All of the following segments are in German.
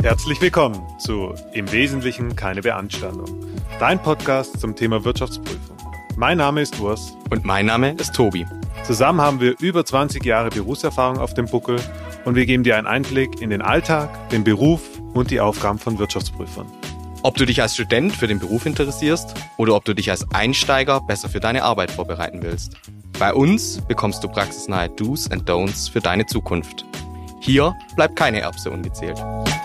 Herzlich willkommen zu Im Wesentlichen keine Beanstandung, dein Podcast zum Thema Wirtschaftsprüfung. Mein Name ist Urs. Und mein Name ist Tobi. Zusammen haben wir über 20 Jahre Berufserfahrung auf dem Buckel und wir geben dir einen Einblick in den Alltag, den Beruf und die Aufgaben von Wirtschaftsprüfern. Ob du dich als Student für den Beruf interessierst oder ob du dich als Einsteiger besser für deine Arbeit vorbereiten willst. Bei uns bekommst du praxisnahe Do's and Don'ts für deine Zukunft. Hier bleibt keine Erbse ungezählt.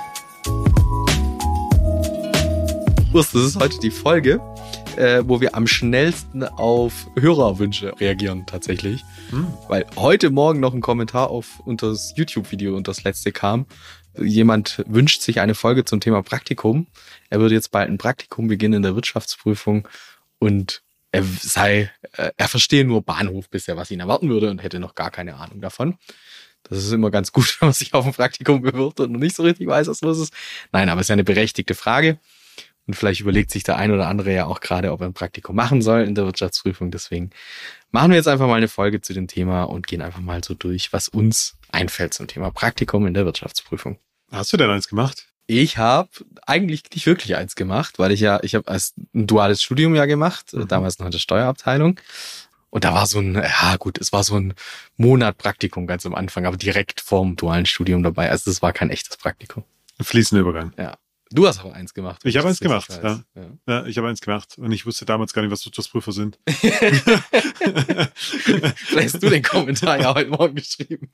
Urs, das ist heute die Folge, wo wir am schnellsten auf Hörerwünsche reagieren tatsächlich. Weil heute Morgen noch ein Kommentar unter das YouTube-Video und das letzte kam. Jemand wünscht sich eine Folge zum Thema Praktikum. Er würde jetzt bald ein Praktikum beginnen in der Wirtschaftsprüfung und er verstehe nur Bahnhof bisher, was ihn erwarten würde und hätte noch gar keine Ahnung davon. Das ist immer ganz gut, wenn man sich auf ein Praktikum bewirbt und noch nicht so richtig weiß, was los ist. Nein, aber es ist ja eine berechtigte Frage. Und vielleicht überlegt sich der ein oder andere ja auch gerade, ob er ein Praktikum machen soll in der Wirtschaftsprüfung. Deswegen machen wir jetzt einfach mal eine Folge zu dem Thema und gehen einfach mal so durch, was uns einfällt zum Thema Praktikum in der Wirtschaftsprüfung. Hast du denn eins gemacht? Ich habe eigentlich nicht wirklich eins gemacht, weil ich habe als ein duales Studium ja gemacht, damals noch in der Steuerabteilung. Und da war es war so ein Monat Praktikum ganz am Anfang, aber direkt vorm dualen Studium dabei. Also das war kein echtes Praktikum. Fließender Übergang. Ja. Du hast aber eins gemacht. Ich habe eins gemacht, ja. Ja, ich habe eins gemacht und ich wusste damals gar nicht, was Wirtschaftsprüfer sind. Vielleicht hast du den Kommentar ja heute Morgen geschrieben.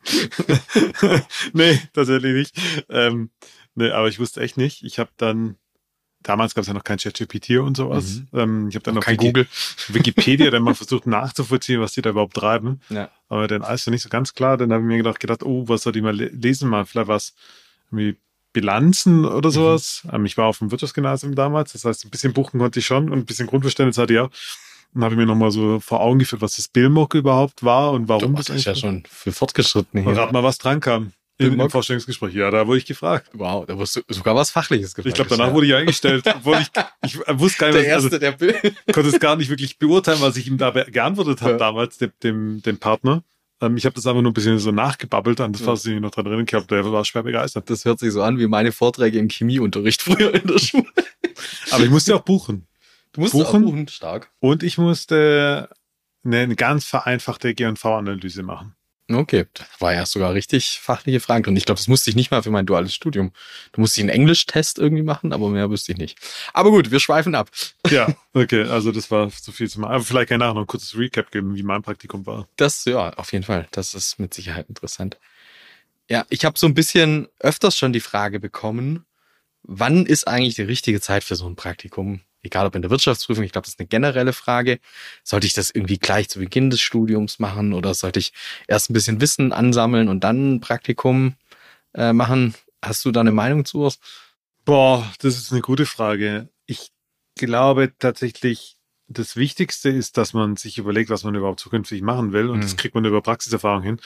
Nee, tatsächlich nicht. Nee, aber ich wusste echt nicht. Ich habe dann, damals gab es ja noch kein ChatGPT und sowas. Ich habe dann noch kein Google. Wikipedia dann mal versucht nachzuvollziehen, was die da überhaupt treiben. Ja. Aber dann alles nicht so ganz klar. Dann habe ich mir gedacht, was soll ich mal lesen? Mal vielleicht was irgendwie Bilanzen oder sowas. Ich war auf dem Wirtschaftsgymnasium damals, das heißt, ein bisschen buchen konnte ich schon und ein bisschen Grundverständnis hatte ich auch. Dann habe ich mir nochmal so vor Augen geführt, was das BILMOG überhaupt war und warum das ist ja schon für Fortgeschrittene hier. Und rat mal, was dran kam im Vorstellungsgespräch. Ja, da wurde ich gefragt. Wow, da wurdest du sogar was Fachliches gefragt. Ich glaube, danach wurde ich eingestellt, obwohl ich wusste gar nicht, konnte es gar nicht wirklich beurteilen, was ich ihm da geantwortet habe damals, dem Partner. Ich habe das einfach nur ein bisschen so nachgebabbelt an das, was ich noch dran erinnern habe. Der war schwer begeistert. Das hört sich so an wie meine Vorträge im Chemieunterricht früher in der Schule. Aber ich musste auch buchen. Du musst auch buchen, stark. Und ich musste eine ganz vereinfachte G&V-Analyse machen. Okay, das war ja sogar richtig fachliche Fragen drin. Ich glaube, das musste ich nicht mal für mein duales Studium. Du musst einen Englisch-Test irgendwie machen, aber mehr wüsste ich nicht. Aber gut, wir schweifen ab. Ja, okay, also das war zu viel zu machen. Aber vielleicht kann ich nachher noch ein kurzes Recap geben, wie mein Praktikum war. Das, ja, auf jeden Fall. Das ist mit Sicherheit interessant. Ja, ich habe so ein bisschen öfters schon die Frage bekommen, wann ist eigentlich die richtige Zeit für so ein Praktikum? Egal ob in der Wirtschaftsprüfung, ich glaube, das ist eine generelle Frage. Sollte ich das irgendwie gleich zu Beginn des Studiums machen oder sollte ich erst ein bisschen Wissen ansammeln und dann ein Praktikum machen? Hast du da eine Meinung zu? Boah, das ist eine gute Frage. Ich glaube tatsächlich, das Wichtigste ist, dass man sich überlegt, was man überhaupt zukünftig machen will und das kriegt man über Praxiserfahrung hin.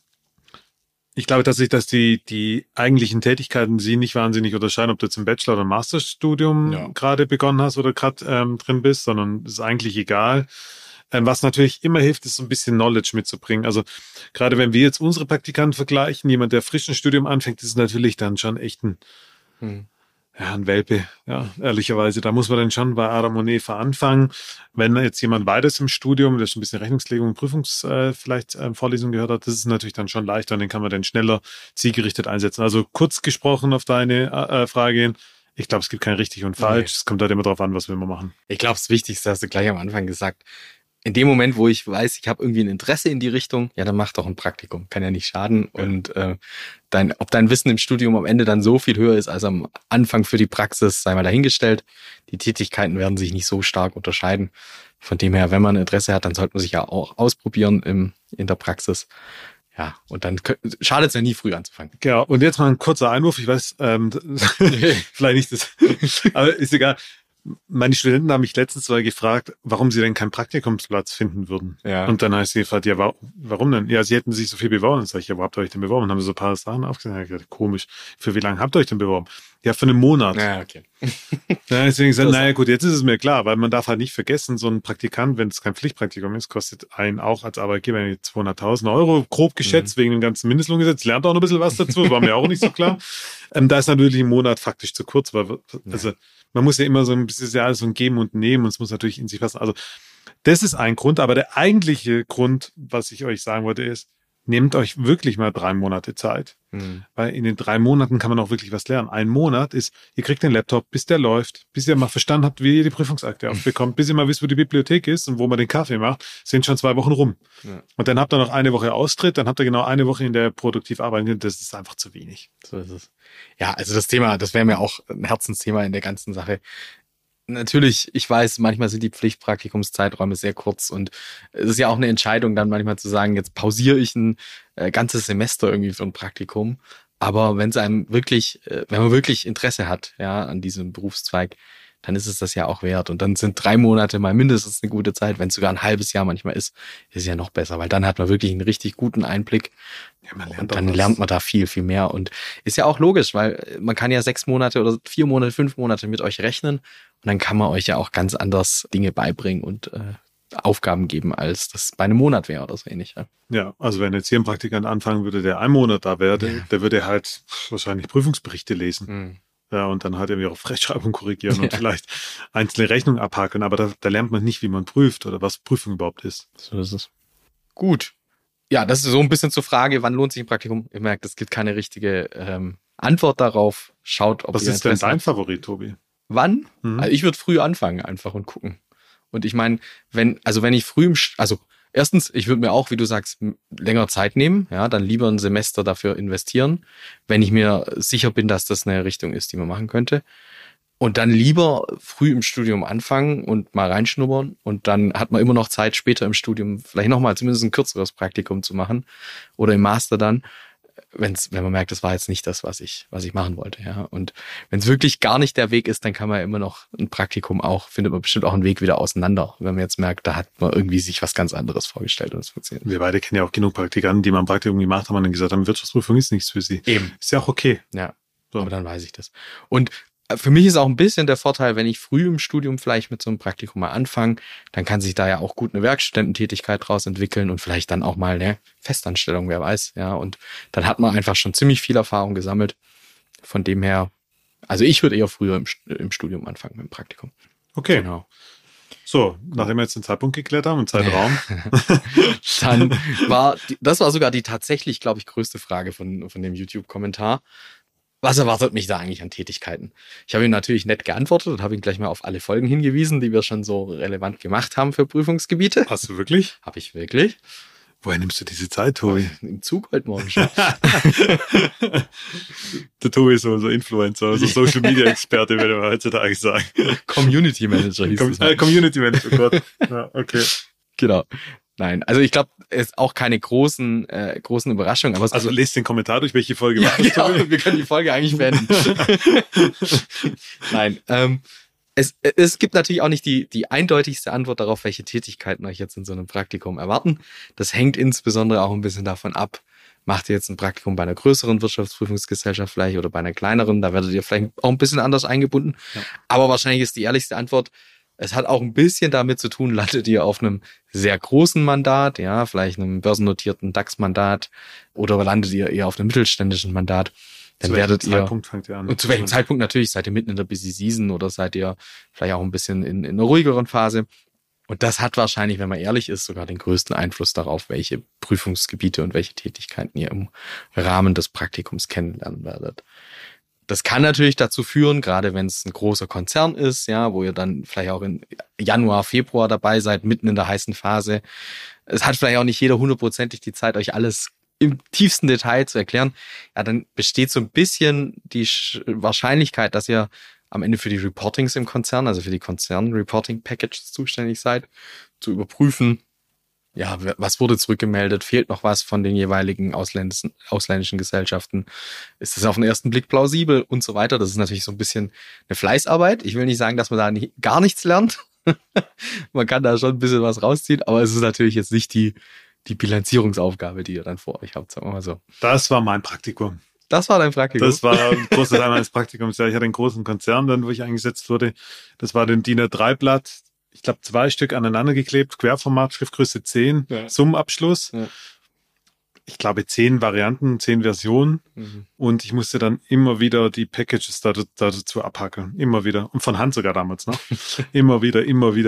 Ich glaube tatsächlich, dass die eigentlichen Tätigkeiten sie nicht wahnsinnig unterscheiden, ob du jetzt im Bachelor- oder Masterstudium gerade begonnen hast oder gerade drin bist, sondern es ist eigentlich egal. Was natürlich immer hilft, ist so ein bisschen Knowledge mitzubringen. Also gerade wenn wir jetzt unsere Praktikanten vergleichen, jemand, der frisch ein Studium anfängt, ist natürlich dann schon echt ein Welpe, ja, ehrlicherweise. Da muss man dann schon bei Adam und Eva anfangen. Wenn jetzt jemand weiter ist im Studium, der schon ein bisschen Rechnungslegung und Vorlesungen gehört hat, das ist natürlich dann schon leichter und den kann man dann schneller zielgerichtet einsetzen. Also kurz gesprochen auf deine Frage hin, ich glaube, es gibt kein richtig und falsch. Es kommt halt immer darauf an, was wir immer machen. Ich glaube, das Wichtigste hast du gleich am Anfang gesagt. In dem Moment, wo ich weiß, ich habe irgendwie ein Interesse in die Richtung, ja, dann mach doch ein Praktikum. Kann ja nicht schaden. Ja. Und ob dein Wissen im Studium am Ende dann so viel höher ist als am Anfang für die Praxis, sei mal dahingestellt. Die Tätigkeiten werden sich nicht so stark unterscheiden. Von dem her, wenn man Interesse hat, dann sollte man sich ja auch ausprobieren in der Praxis. Ja, und dann schadet es ja nie, früh anzufangen. Genau, und jetzt mal ein kurzer Einwurf. Ich weiß, vielleicht nicht das, aber ist egal. Meine Studenten haben mich letztens mal gefragt, warum sie denn keinen Praktikumsplatz finden würden. Ja. Und dann habe ich sie gefragt, ja, warum denn? Ja, sie hätten sich so viel beworben. Dann sage ich, ja, wo habt ihr euch denn beworben? Und haben so ein paar Sachen aufgesagt. Ich gesagt, komisch. Für wie lange habt ihr euch denn beworben? Ja, für einen Monat. Ja, okay. Ja, deswegen gesagt, naja, gut, jetzt ist es mir klar, weil man darf halt nicht vergessen, so ein Praktikant, wenn es kein Pflichtpraktikum ist, kostet einen auch als Arbeitgeber 200.000 Euro, grob geschätzt, wegen dem ganzen Mindestlohngesetz. Lernt auch noch ein bisschen was dazu, war mir auch nicht so klar. Da ist natürlich ein Monat faktisch zu kurz, weil also man muss ja immer so ein bisschen ja so ein Geben und Nehmen und es muss natürlich in sich passen. Also das ist ein Grund, aber der eigentliche Grund, was ich euch sagen wollte, ist, nehmt euch wirklich mal 3 Monate Zeit. Weil in den 3 Monaten kann man auch wirklich was lernen. Ein Monat ist, ihr kriegt den Laptop, bis der läuft, bis ihr mal verstanden habt, wie ihr die Prüfungsakte aufbekommt, bis ihr mal wisst, wo die Bibliothek ist und wo man den Kaffee macht, sind schon 2 Wochen rum. Ja. Und dann habt ihr noch 1 Woche Austritt, dann habt ihr genau 1 Woche, in der produktiv arbeiten könnt. Das ist einfach zu wenig. So ist es. Ja, also das Thema, das wäre mir auch ein Herzensthema in der ganzen Sache. Natürlich, ich weiß, manchmal sind die Pflichtpraktikumszeiträume sehr kurz und es ist ja auch eine Entscheidung, dann manchmal zu sagen, jetzt pausiere ich ein ganzes Semester irgendwie für ein Praktikum. Aber wenn es einem wirklich, wenn man wirklich Interesse hat, ja, an diesem Berufszweig, dann ist es das ja auch wert. Und dann sind 3 Monate mal mindestens eine gute Zeit. Wenn es sogar ein halbes Jahr manchmal ist es ja noch besser, weil dann hat man wirklich einen richtig guten Einblick. Ja, und dann lernt man da viel, viel mehr. Und ist ja auch logisch, weil man kann ja 6 Monate oder 4 Monate, 5 Monate mit euch rechnen. Und dann kann man euch ja auch ganz anders Dinge beibringen und Aufgaben geben, als das bei einem Monat wäre oder so ähnlich. Ja, also wenn jetzt hier ein Praktikant anfangen würde, der 1 Monat da wäre, der würde halt wahrscheinlich Prüfungsberichte lesen. Ja, und dann halt irgendwie auch Rechtschreibung korrigieren und vielleicht einzelne Rechnungen abhakeln. Aber da lernt man nicht, wie man prüft oder was Prüfung überhaupt ist. So ist es. Gut. Ja, das ist so ein bisschen zur Frage, wann lohnt sich ein Praktikum? Ihr merkt, es gibt keine richtige Antwort darauf. Schaut, ob was ist denn dein Favorit, Tobi? Wann? Also ich würde früh anfangen einfach und gucken. Und ich meine, wenn ich früh erstens, ich würde mir auch, wie du sagst, länger Zeit nehmen, ja, dann lieber ein Semester dafür investieren, wenn ich mir sicher bin, dass das eine Richtung ist, die man machen könnte. Und dann lieber früh im Studium anfangen und mal reinschnuppern und dann hat man immer noch Zeit, später im Studium vielleicht nochmal zumindest ein kürzeres Praktikum zu machen oder im Master dann, wenn man merkt, das war jetzt nicht das, was ich machen wollte, ja. Und wenn es wirklich gar nicht der Weg ist, dann kann man ja immer noch ein Praktikum findet man bestimmt auch einen Weg wieder auseinander, wenn man jetzt merkt, da hat man irgendwie sich was ganz anderes vorgestellt und es funktioniert. Wir beide kennen ja auch genug Praktikanten, die mal ein Praktikum gemacht haben und dann gesagt haben, Wirtschaftsprüfung ist nichts für sie. Eben. Ist ja auch okay. Ja, so. Aber dann weiß ich das. Und für mich ist auch ein bisschen der Vorteil, wenn ich früh im Studium vielleicht mit so einem Praktikum mal anfange, dann kann sich da ja auch gut eine Werkstudententätigkeit draus entwickeln und vielleicht dann auch mal eine Festanstellung, wer weiß, ja. Und dann hat man einfach schon ziemlich viel Erfahrung gesammelt. Von dem her, also ich würde eher früher im Studium anfangen mit dem Praktikum. Okay. Genau. So, nachdem wir jetzt den Zeitpunkt geklärt haben und Zeitraum. Dann das war sogar die tatsächlich, glaube ich, größte Frage von dem YouTube-Kommentar. Was erwartet mich da eigentlich an Tätigkeiten? Ich habe ihm natürlich nett geantwortet und habe ihn gleich mal auf alle Folgen hingewiesen, die wir schon so relevant gemacht haben für Prüfungsgebiete. Hast du wirklich? Habe ich wirklich. Woher nimmst du diese Zeit, Tobi? Im Zug heute Morgen schon. Der Tobi ist so Influencer, so Social Media Experte, würde man heutzutage sagen. Community Manager hieß es. Community Manager, oh Gott. Ja, okay. Genau. Nein, also ich glaube, es ist auch keine großen Überraschungen. Aber also lest den Kommentar durch, welche Folge war das, Tobi? Wir können die Folge eigentlich beenden. Nein, es gibt natürlich auch nicht die eindeutigste Antwort darauf, welche Tätigkeiten euch jetzt in so einem Praktikum erwarten. Das hängt insbesondere auch ein bisschen davon ab, macht ihr jetzt ein Praktikum bei einer größeren Wirtschaftsprüfungsgesellschaft vielleicht oder bei einer kleineren, da werdet ihr vielleicht auch ein bisschen anders eingebunden. Ja. Aber wahrscheinlich ist die ehrlichste Antwort, es hat auch ein bisschen damit zu tun, landet ihr auf einem sehr großen Mandat, ja, vielleicht einem börsennotierten DAX-Mandat oder landet ihr eher auf einem mittelständischen Mandat. Dann werdet ihr. Zeitpunkt fängt ihr an? Und zu welchem Zeitpunkt natürlich? Seid ihr mitten in der Busy Season oder seid ihr vielleicht auch ein bisschen in einer ruhigeren Phase? Und das hat wahrscheinlich, wenn man ehrlich ist, sogar den größten Einfluss darauf, welche Prüfungsgebiete und welche Tätigkeiten ihr im Rahmen des Praktikums kennenlernen werdet. Das kann natürlich dazu führen, gerade wenn es ein großer Konzern ist, ja, wo ihr dann vielleicht auch in Januar, Februar dabei seid, mitten in der heißen Phase. Es hat vielleicht auch nicht jeder 100%ig die Zeit, euch alles im tiefsten Detail zu erklären. Ja, dann besteht so ein bisschen die Wahrscheinlichkeit, dass ihr am Ende für die Reportings im Konzern, also für die Konzern-Reporting-Packages zuständig seid, zu überprüfen, ja, was wurde zurückgemeldet? Fehlt noch was von den jeweiligen ausländischen Gesellschaften? Ist das auf den ersten Blick plausibel und so weiter? Das ist natürlich so ein bisschen eine Fleißarbeit. Ich will nicht sagen, dass man da gar nichts lernt. Man kann da schon ein bisschen was rausziehen, aber es ist natürlich jetzt nicht die Bilanzierungsaufgabe, die ihr dann vor euch habt, sagen wir mal so. Das war mein Praktikum. Das war dein Praktikum? Das war ein großer Teil meines Praktikums. Ja, ich hatte einen großen Konzern, dann, wo ich eingesetzt wurde. Das war den DIN A3-Blatt. Ich glaube, 2 Stück aneinander geklebt, Querformat, Schriftgröße 10, ja. Summenabschluss. Ja. ich glaube, 10 Varianten, 10 Versionen. Und ich musste dann immer wieder die Packages dazu abhackeln. Immer wieder. Und von Hand sogar damals noch. Immer wieder.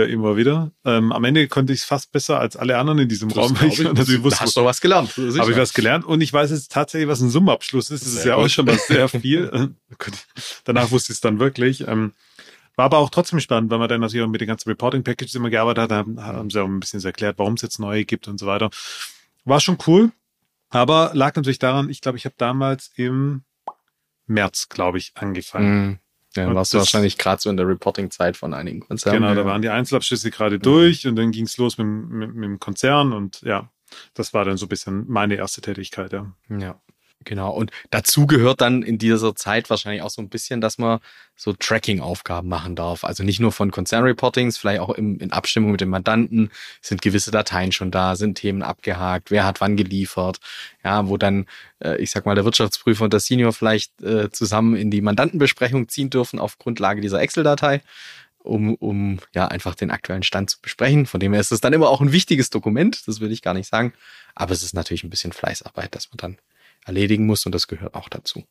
Am Ende konnte ich es fast besser als alle anderen in diesem Raum. Da hast du was gelernt. Habe ich was gelernt. Und ich weiß jetzt tatsächlich, was ein Summenabschluss ist. Das ist ja auch schon mal sehr viel. Danach wusste ich es dann wirklich. War aber auch trotzdem spannend, weil man dann natürlich auch mit den ganzen Reporting-Packages immer gearbeitet hat. Da haben sie auch ein bisschen erklärt, warum es jetzt neue gibt und so weiter. War schon cool. Aber lag natürlich daran, ich glaube, ich habe damals im März, glaube ich, angefangen. Ja, dann warst du wahrscheinlich gerade so in der Reporting-Zeit von einigen Konzernen. Genau, da waren die Einzelabschlüsse gerade durch und dann ging es los mit dem Konzern und ja, das war dann so ein bisschen meine erste Tätigkeit, ja. Ja. Genau. Und dazu gehört dann in dieser Zeit wahrscheinlich auch so ein bisschen, dass man so Tracking-Aufgaben machen darf. Also nicht nur von Konzernreportings, vielleicht auch in Abstimmung mit dem Mandanten. Sind gewisse Dateien schon da? Sind Themen abgehakt? Wer hat wann geliefert? Ja, wo dann, ich sag mal, der Wirtschaftsprüfer und der Senior vielleicht zusammen in die Mandantenbesprechung ziehen dürfen auf Grundlage dieser Excel-Datei, um ja einfach den aktuellen Stand zu besprechen. Von dem her ist es dann immer auch ein wichtiges Dokument. Das will ich gar nicht sagen. Aber es ist natürlich ein bisschen Fleißarbeit, dass man dann erledigen muss und das gehört auch dazu.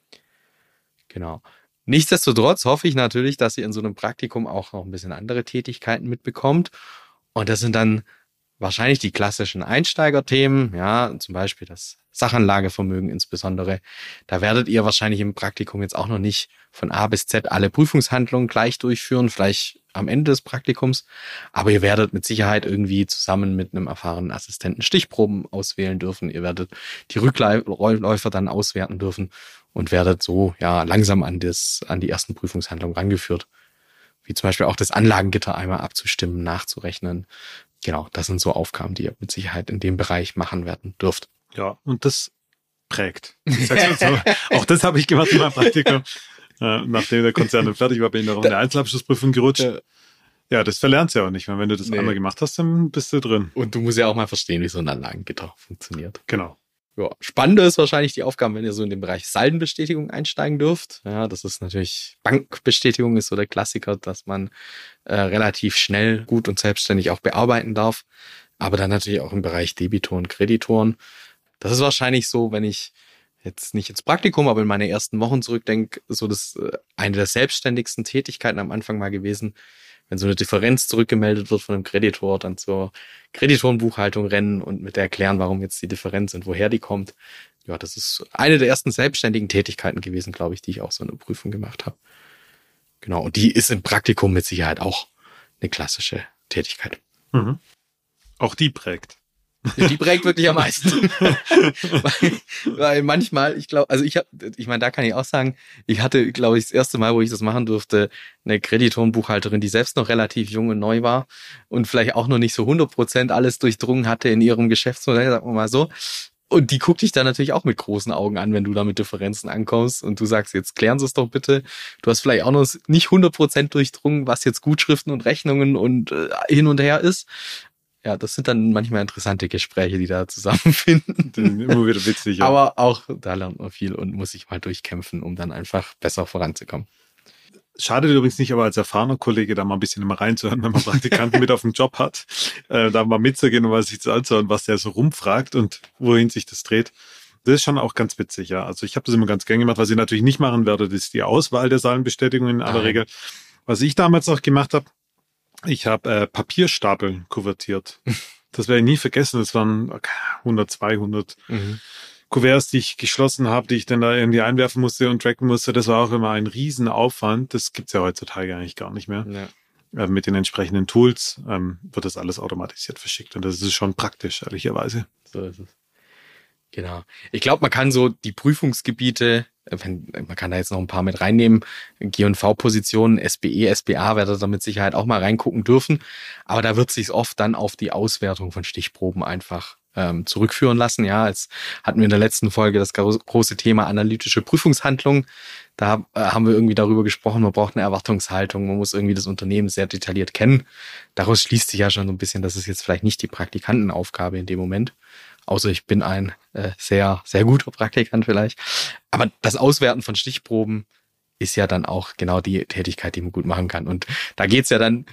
Genau. Nichtsdestotrotz hoffe ich natürlich, dass ihr in so einem Praktikum auch noch ein bisschen andere Tätigkeiten mitbekommt und das sind dann wahrscheinlich die klassischen Einsteigerthemen, ja, zum Beispiel das Sachanlagevermögen insbesondere. Da werdet ihr wahrscheinlich im Praktikum jetzt auch noch nicht von A bis Z alle Prüfungshandlungen gleich durchführen, vielleicht am Ende des Praktikums, aber ihr werdet mit Sicherheit irgendwie zusammen mit einem erfahrenen Assistenten Stichproben auswählen dürfen. Ihr werdet die Rückläufer dann auswerten dürfen und werdet so ja langsam an die ersten Prüfungshandlungen rangeführt. Wie zum Beispiel auch das Anlagengitter einmal abzustimmen, nachzurechnen. Genau, das sind so Aufgaben, die ihr mit Sicherheit in dem Bereich machen werden dürft. Ja, und das prägt. Ich sag's mal so. Auch das habe ich gemacht in meinem Praktikum. Nachdem der Konzern dann fertig war, bin ich noch in der Einzelabschlussprüfung gerutscht. Ja, das verlernst du ja auch nicht mehr. Wenn du das einmal gemacht hast, dann bist du drin. Und du musst ja auch mal verstehen, wie so ein Anlagengitter funktioniert. Genau. Ja, spannender ist wahrscheinlich die Aufgaben, wenn ihr so in den Bereich Saldenbestätigung einsteigen dürft. Ja, das ist natürlich, Bankbestätigung ist so der Klassiker, dass man relativ schnell, gut und selbstständig auch bearbeiten darf. Aber dann natürlich auch im Bereich Debitoren, Kreditoren. Das ist wahrscheinlich so, wenn ich jetzt nicht ins Praktikum, aber in meine ersten Wochen zurückdenke, so das eine der selbstständigsten Tätigkeiten am Anfang mal gewesen, wenn so eine Differenz zurückgemeldet wird von einem Kreditor, dann zur Kreditorenbuchhaltung rennen und mit der erklären, warum jetzt die Differenz und woher die kommt. Ja, das ist eine der ersten selbstständigen Tätigkeiten gewesen, glaube ich, die ich auch so in der Prüfung gemacht habe. Genau, und die ist im Praktikum mit Sicherheit auch eine klassische Tätigkeit. Mhm. Auch die prägt. Die prägt wirklich am meisten. weil manchmal, ich glaube, also ich meine, da kann ich auch sagen, ich hatte, glaube ich, das erste Mal, wo ich das machen durfte, eine Kreditorenbuchhalterin, die selbst noch relativ jung und neu war und vielleicht auch noch nicht so 100% alles durchdrungen hatte in ihrem Geschäftsmodell, sagen wir mal so. Und die guckt dich dann natürlich auch mit großen Augen an, wenn du da mit Differenzen ankommst und du sagst, jetzt klären Sie es doch bitte. Du hast vielleicht auch noch nicht 100% durchdrungen, was jetzt Gutschriften und Rechnungen und hin und her ist. Ja, das sind dann manchmal interessante Gespräche, die da zusammenfinden. Immer wieder witzig. Ja. Aber auch da lernt man viel und muss sich mal durchkämpfen, um dann einfach besser voranzukommen. Schadet übrigens nicht, aber als erfahrener Kollege da mal ein bisschen immer reinzuhören, wenn man Praktikanten mit auf dem Job hat, da mal mitzugehen und mal sich zu anzuhören, was der so rumfragt und wohin sich das dreht. Das ist schon auch ganz witzig, ja. Also ich habe das immer ganz gern gemacht. Was ich natürlich nicht machen werde, das ist die Auswahl der Saldenbestätigung in aller Regel. Was ich damals auch gemacht habe, ich habe Papierstapeln kuvertiert. Das werde ich nie vergessen. Das waren 100, 200 Kuverts, die ich geschlossen habe, die ich dann da irgendwie einwerfen musste und tracken musste. Das war auch immer ein Riesenaufwand. Das gibt's ja heutzutage eigentlich gar nicht mehr. Ja. Mit den entsprechenden Tools wird das alles automatisiert verschickt. Und das ist schon praktisch, ehrlicherweise. So ist es. Genau. Ich glaube, man kann so die Prüfungsgebiete, man kann da jetzt noch ein paar mit reinnehmen, G&V-Positionen, SBE, SBA, werdet ihr mit Sicherheit auch mal reingucken dürfen. Aber da wird sich oft dann auf die Auswertung von Stichproben einfach zurückführen lassen. Ja, jetzt hatten wir in der letzten Folge das große Thema analytische Prüfungshandlung. Da haben wir irgendwie darüber gesprochen, man braucht eine Erwartungshaltung, man muss irgendwie das Unternehmen sehr detailliert kennen. Daraus schließt sich ja schon so ein bisschen, das ist jetzt vielleicht nicht die Praktikantenaufgabe in dem Moment. Außer ich bin ein sehr, sehr guter Praktikant vielleicht. Aber das Auswerten von Stichproben ist ja dann auch genau die Tätigkeit, die man gut machen kann. Und da geht's ja dann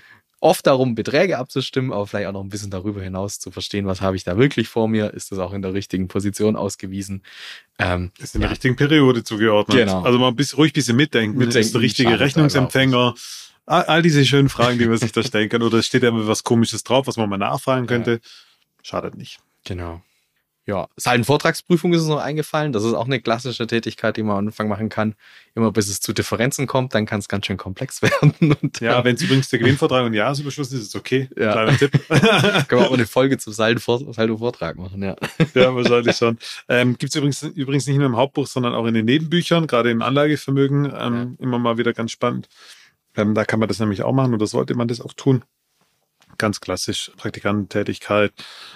oft darum, Beträge abzustimmen, aber vielleicht auch noch ein bisschen darüber hinaus zu verstehen, was habe ich da wirklich vor mir? Ist das auch in der richtigen Position ausgewiesen? Ist in der richtigen Periode zugeordnet. Genau. Also mal ruhig ein bisschen mitdenken. Ist der richtige Rechnungsempfänger? All diese schönen Fragen, die man sich da stellen kann. Oder steht da immer was Komisches drauf, was man mal nachfragen könnte? Schadet nicht. Genau. Ja, Saldenvortragsprüfung ist uns noch eingefallen. Das ist auch eine klassische Tätigkeit, die man am Anfang machen kann. Immer bis es zu Differenzen kommt, dann kann es ganz schön komplex werden. Und, ja, wenn es übrigens der Gewinnvortrag und Jahresüberschuss ist, ist es okay. Ja. Kleiner Tipp. Können wir auch eine Folge zum Saldo-Vortrag machen, ja. Ja, wahrscheinlich schon. Gibt es übrigens nicht nur im Hauptbuch, sondern auch in den Nebenbüchern, gerade im Anlagevermögen, immer mal wieder ganz spannend. Da kann man das nämlich auch machen oder sollte man das auch tun. Ganz klassisch, Praktikantentätigkeit.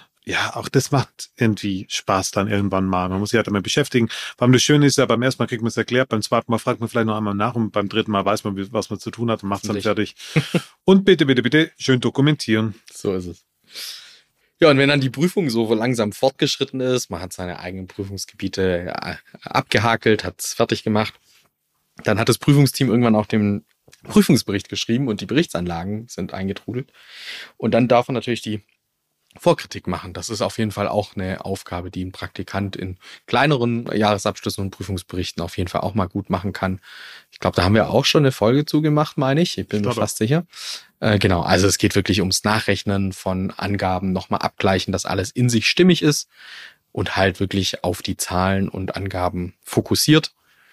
Ja, auch das macht irgendwie Spaß dann irgendwann mal. Man muss sich halt damit beschäftigen. Vor allem das Schöne ist ja, beim ersten Mal kriegt man es erklärt, beim zweiten Mal fragt man vielleicht noch einmal nach und beim dritten Mal weiß man, was man zu tun hat und macht es dann fertig. Und bitte schön dokumentieren. So ist es. Ja, und wenn dann die Prüfung so langsam fortgeschritten ist, man hat seine eigenen Prüfungsgebiete abgehakelt, hat es fertig gemacht, dann hat das Prüfungsteam irgendwann auch den Prüfungsbericht geschrieben und die Berichtsanlagen sind eingetrudelt. Und dann darf man natürlich die Vorkritik machen. Das ist auf jeden Fall auch eine Aufgabe, die ein Praktikant in kleineren Jahresabschlüssen und Prüfungsberichten auf jeden Fall auch mal gut machen kann. Ich glaube, da haben wir auch schon eine Folge zugemacht, meine ich. Ich bin mir fast sicher. Genau, also es geht wirklich ums Nachrechnen von Angaben, nochmal abgleichen, dass alles in sich stimmig ist und halt wirklich auf die Zahlen und Angaben fokussiert.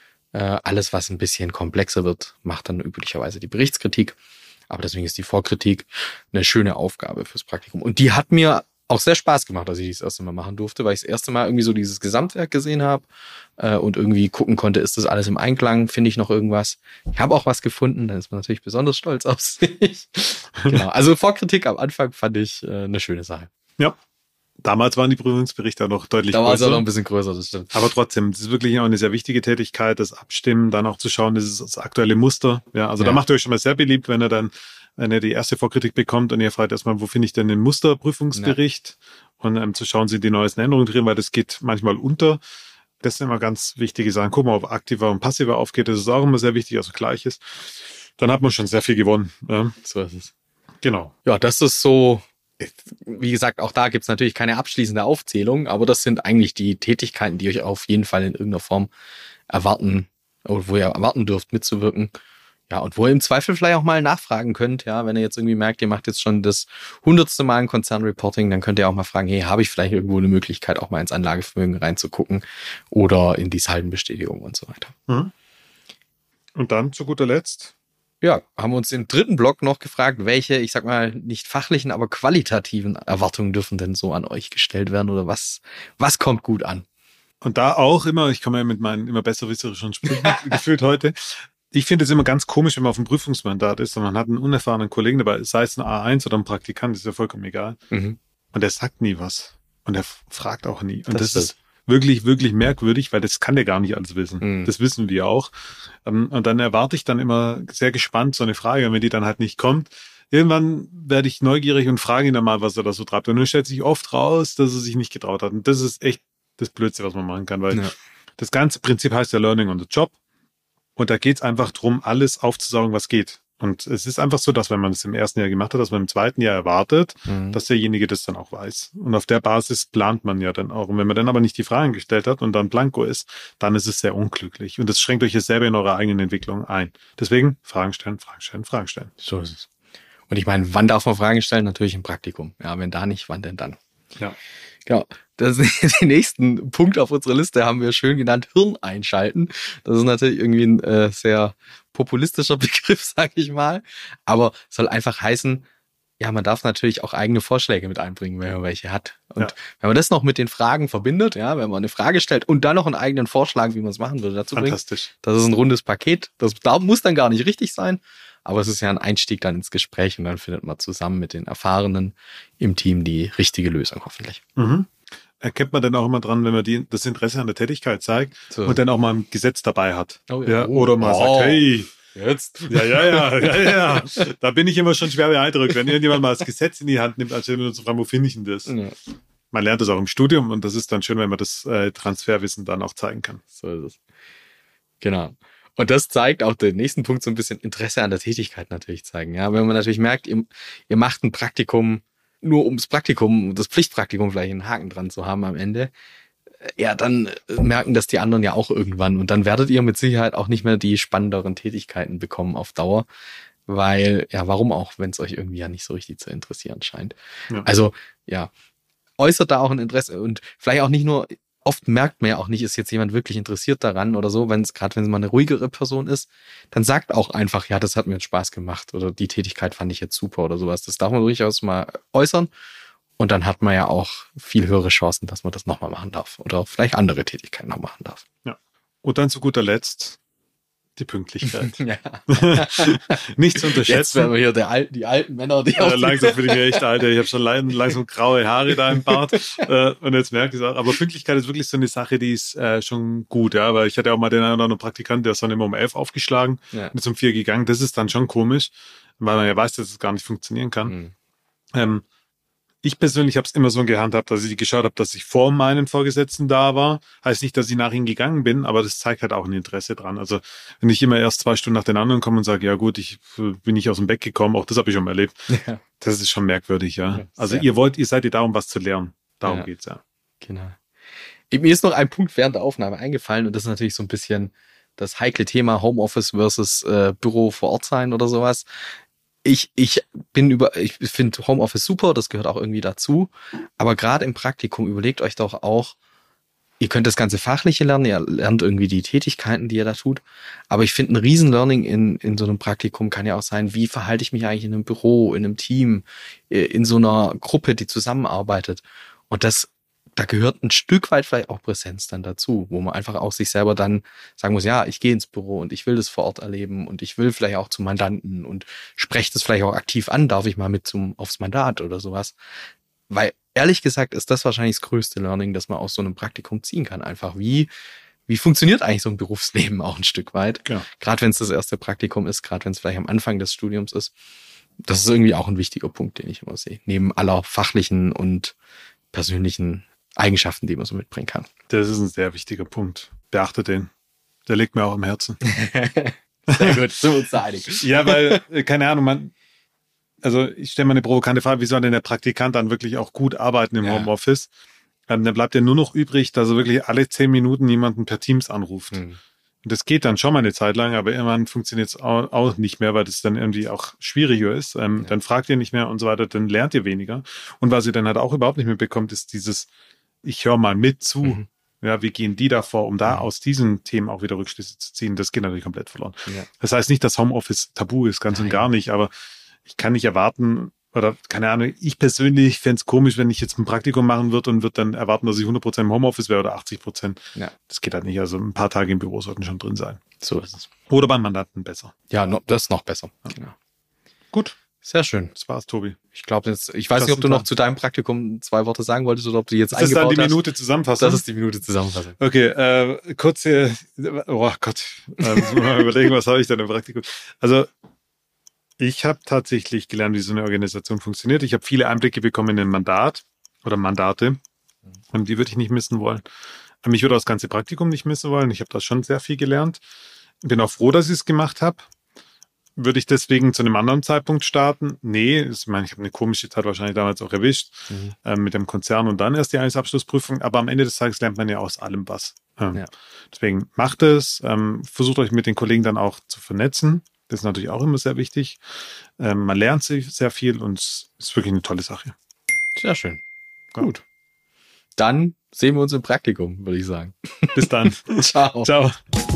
Alles, was ein bisschen komplexer wird, macht dann üblicherweise die Berichtskritik. Aber deswegen ist die Vorkritik eine schöne Aufgabe fürs Praktikum. Und die hat mir auch sehr Spaß gemacht, als ich das erste Mal machen durfte, weil ich das erste Mal irgendwie so dieses Gesamtwerk gesehen habe und irgendwie gucken konnte, ist das alles im Einklang, finde ich noch irgendwas. Ich habe auch was gefunden, dann ist man natürlich besonders stolz auf sich. Genau. Also Vorkritik am Anfang fand ich eine schöne Sache. Ja. Damals waren die Prüfungsberichte auch noch deutlich größer. Da war es auch noch ein bisschen größer, das stimmt. Aber trotzdem, das ist wirklich auch eine sehr wichtige Tätigkeit, das Abstimmen, dann auch zu schauen, das ist das aktuelle Muster. Ja, also da macht ihr euch schon mal sehr beliebt, wenn ihr die erste Vorkritik bekommt und ihr fragt erstmal, wo finde ich denn den Musterprüfungsbericht? Ja. Und zu schauen, sind die neuesten Änderungen drin, weil das geht manchmal unter. Das sind immer ganz wichtige Sachen. Guck mal, ob aktiver und passiver aufgeht. Das ist auch immer sehr wichtig, also gleich ist. Dann hat man schon sehr viel gewonnen. Ja. So ist es. Genau. Ja, das ist so. Wie gesagt, auch da gibt's natürlich keine abschließende Aufzählung, aber das sind eigentlich die Tätigkeiten, die euch auf jeden Fall in irgendeiner Form erwarten, oder wo ihr erwarten dürft, mitzuwirken. Ja, und wo ihr im Zweifel vielleicht auch mal nachfragen könnt, ja, wenn ihr jetzt irgendwie merkt, ihr macht jetzt schon das 100. Mal ein Konzernreporting, dann könnt ihr auch mal fragen, hey, habe ich vielleicht irgendwo eine Möglichkeit, auch mal ins Anlagevermögen reinzugucken oder in die Saldenbestätigung und so weiter. Mhm. Und dann zu guter Letzt? Ja, haben wir uns im dritten Block noch gefragt, welche, ich sag mal, nicht fachlichen, aber qualitativen Erwartungen dürfen denn so an euch gestellt werden oder was kommt gut an? Und da auch immer, ich komme ja mit meinen immer besserwisserischen Sprüchen gefühlt heute. Ich finde es immer ganz komisch, wenn man auf einem Prüfungsmandat ist und man hat einen unerfahrenen Kollegen dabei, sei es ein A1 oder ein Praktikant, ist ja vollkommen egal. Mhm. Und der sagt nie was. Und er fragt auch nie. Und das ist wirklich, wirklich merkwürdig, weil das kann der gar nicht alles wissen. Mhm. Das wissen wir auch. Und dann erwarte ich dann immer sehr gespannt so eine Frage. Und wenn die dann halt nicht kommt, irgendwann werde ich neugierig und frage ihn dann mal, was er da so treibt. Und dann stellt sich oft raus, dass er sich nicht getraut hat. Und das ist echt das Blödste, was man machen kann, weil das ganze Prinzip heißt ja Learning on the Job. Und da geht es einfach drum, alles aufzusaugen, was geht. Und es ist einfach so, dass wenn man es im ersten Jahr gemacht hat, dass man im zweiten Jahr erwartet, dass derjenige das dann auch weiß. Und auf der Basis plant man ja dann auch. Und wenn man dann aber nicht die Fragen gestellt hat und dann blanko ist, dann ist es sehr unglücklich. Und das schränkt euch jetzt selber in eurer eigenen Entwicklung ein. Deswegen Fragen stellen, Fragen stellen, Fragen stellen. So ist es. Und ich meine, wann darf man Fragen stellen? Natürlich im Praktikum. Ja, wenn da nicht, wann denn dann? Ja. Genau. Den nächsten Punkt auf unserer Liste haben wir schön genannt Hirn einschalten. Das ist natürlich irgendwie ein sehr populistischer Begriff, sag ich mal. Aber soll einfach heißen, ja, man darf natürlich auch eigene Vorschläge mit einbringen, wenn man welche hat. Und wenn man das noch mit den Fragen verbindet, ja, wenn man eine Frage stellt und dann noch einen eigenen Vorschlag, wie man es machen würde, dazu bringt, das ist ein rundes Paket. Das muss dann gar nicht richtig sein, aber es ist ja ein Einstieg dann ins Gespräch und dann findet man zusammen mit den Erfahrenen im Team die richtige Lösung hoffentlich. Mhm. Erkennt man dann auch immer dran, wenn man das Interesse an der Tätigkeit zeigt und dann auch mal ein Gesetz dabei hat. Oh, ja. Oder mal sagt, hey, jetzt. Ja. Da bin ich immer schon schwer beeindruckt, wenn irgendjemand mal das Gesetz in die Hand nimmt, anstatt nur zu fragen, wo finde ich denn das? Ja. Man lernt das auch im Studium und das ist dann schön, wenn man das Transferwissen dann auch zeigen kann. So ist es. Genau. Und das zeigt auch den nächsten Punkt so ein bisschen Interesse an der Tätigkeit natürlich zeigen. Ja, wenn man natürlich merkt, ihr macht ein Praktikum nur ums Praktikum, das Pflichtpraktikum vielleicht einen Haken dran zu haben am Ende, ja, dann merken das die anderen ja auch irgendwann. Und dann werdet ihr mit Sicherheit auch nicht mehr die spannenderen Tätigkeiten bekommen auf Dauer. Weil, ja, warum auch, wenn es euch irgendwie ja nicht so richtig zu interessieren scheint. Ja. Also, ja, äußert da auch ein Interesse und vielleicht auch nicht nur, oft merkt man ja auch nicht, ist jetzt jemand wirklich interessiert daran oder so, gerade wenn es mal eine ruhigere Person ist, dann sagt auch einfach, ja, das hat mir jetzt Spaß gemacht oder die Tätigkeit fand ich jetzt super oder sowas. Das darf man durchaus mal äußern und dann hat man ja auch viel höhere Chancen, dass man das nochmal machen darf oder auch vielleicht andere Tätigkeiten noch machen darf. Ja. Und dann zu guter Letzt die Pünktlichkeit. Ja. Nicht zu unterschätzen. Jetzt werden wir hier die alten Männer, die langsam bin ich mir echt alt. Ich habe schon langsam graue Haare da im Bart. Und jetzt merke ich es auch. Aber Pünktlichkeit ist wirklich so eine Sache, die ist schon gut. Ja, weil ich hatte auch mal den einen oder anderen Praktikant, der ist dann immer um 11 aufgeschlagen und ist um 4 gegangen. Das ist dann schon komisch, weil man ja weiß, dass es gar nicht funktionieren kann. Ich persönlich habe es immer so gehandhabt, dass ich geschaut habe, dass ich vor meinen Vorgesetzten da war. Heißt nicht, dass ich nach ihnen gegangen bin, aber das zeigt halt auch ein Interesse dran. Also wenn ich immer erst 2 Stunden nach den anderen komme und sage, ja gut, ich bin nicht aus dem Bett gekommen, auch das habe ich schon mal erlebt. Ja. Das ist schon merkwürdig, ja. Also ihr seid da, um was zu lernen. Darum geht's ja. Genau. Mir ist noch ein Punkt während der Aufnahme eingefallen und das ist natürlich so ein bisschen das heikle Thema Homeoffice versus Büro vor Ort sein oder sowas. Ich finde Homeoffice super, das gehört auch irgendwie dazu. Aber gerade im Praktikum überlegt euch doch auch, ihr könnt das ganze Fachliche lernen, ihr lernt irgendwie die Tätigkeiten, die ihr da tut. Aber ich finde, ein Riesen-Learning in so einem Praktikum kann ja auch sein, wie verhalte ich mich eigentlich in einem Büro, in einem Team, in so einer Gruppe, die zusammenarbeitet. Und da gehört ein Stück weit vielleicht auch Präsenz dann dazu, wo man einfach auch sich selber dann sagen muss, ja, ich gehe ins Büro und ich will das vor Ort erleben und ich will vielleicht auch zum Mandanten und spreche das vielleicht auch aktiv an, darf ich mal mit aufs Mandat oder sowas. Weil ehrlich gesagt ist das wahrscheinlich das größte Learning, das man aus so einem Praktikum ziehen kann. Einfach wie funktioniert eigentlich so ein Berufsleben auch ein Stück weit? Ja. Gerade wenn es das erste Praktikum ist, gerade wenn es vielleicht am Anfang des Studiums ist. Das ist irgendwie auch ein wichtiger Punkt, den ich immer sehe. Neben aller fachlichen und persönlichen Eigenschaften, die man so mitbringen kann. Das ist ein sehr wichtiger Punkt. Beachtet den. Der liegt mir auch im Herzen. Sehr gut, sind wir uns da einig. Ja, weil, keine Ahnung, also ich stelle mal eine provokante Frage, wie soll denn der Praktikant dann wirklich auch gut arbeiten im Homeoffice? Dann bleibt ja nur noch übrig, dass er wirklich alle 10 Minuten jemanden per Teams anruft. Und das geht dann schon mal eine Zeit lang, aber irgendwann funktioniert es auch nicht mehr, weil das dann irgendwie auch schwieriger ist. Dann fragt ihr nicht mehr und so weiter, dann lernt ihr weniger. Und was ihr dann halt auch überhaupt nicht mehr bekommt, ist dieses ich höre mal mit zu, ja, wie gehen die da vor, um da aus diesen Themen auch wieder Rückschlüsse zu ziehen, das geht natürlich komplett verloren. Ja. Das heißt nicht, dass Homeoffice tabu ist, ganz und gar nicht, aber ich kann nicht erwarten, oder keine Ahnung, ich persönlich fände es komisch, wenn ich jetzt ein Praktikum machen würde und würde dann erwarten, dass ich 100% im Homeoffice wäre oder 80%. Ja. Das geht halt nicht, also ein paar Tage im Büro sollten schon drin sein. So ist es. Oder beim Mandanten besser. Ja, das ist noch besser. Ja. Genau. Gut. Sehr schön. Das war's, Tobi. Ich glaube jetzt, ich weiß nicht, ob du noch zu deinem Praktikum 2 Worte sagen wolltest oder ob du jetzt eingebaut hast. Das ist dann die Minute Zusammenfassung? Das ist die Minute Zusammenfassung. Okay, kurz hier, oh Gott, muss man mal überlegen, was habe ich denn im Praktikum? Also, ich habe tatsächlich gelernt, wie so eine Organisation funktioniert. Ich habe viele Einblicke bekommen in ein Mandat oder Mandate und die würde ich nicht missen wollen. Ich würde das ganze Praktikum nicht missen wollen. Ich habe da schon sehr viel gelernt. Bin auch froh, dass ich es gemacht habe. Würde ich deswegen zu einem anderen Zeitpunkt starten? Nee, ich meine, ich habe eine komische Zeit wahrscheinlich damals auch erwischt mit dem Konzern und dann erst die Abschlussprüfung. Aber am Ende des Tages lernt man ja aus allem was. Deswegen macht es. Versucht euch mit den Kollegen dann auch zu vernetzen. Das ist natürlich auch immer sehr wichtig. Man lernt sich sehr viel und es ist wirklich eine tolle Sache. Sehr schön. Gut. Dann sehen wir uns im Praktikum, würde ich sagen. Bis dann. Ciao. Ciao.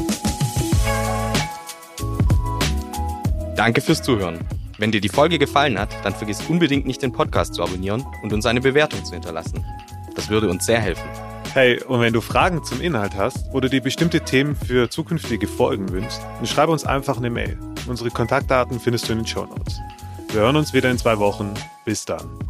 Danke fürs Zuhören. Wenn dir die Folge gefallen hat, dann vergiss unbedingt nicht, den Podcast zu abonnieren und uns eine Bewertung zu hinterlassen. Das würde uns sehr helfen. Hey, und wenn du Fragen zum Inhalt hast oder dir bestimmte Themen für zukünftige Folgen wünschst, dann schreib uns einfach eine Mail. Unsere Kontaktdaten findest du in den Shownotes. Wir hören uns wieder in 2 Wochen. Bis dann.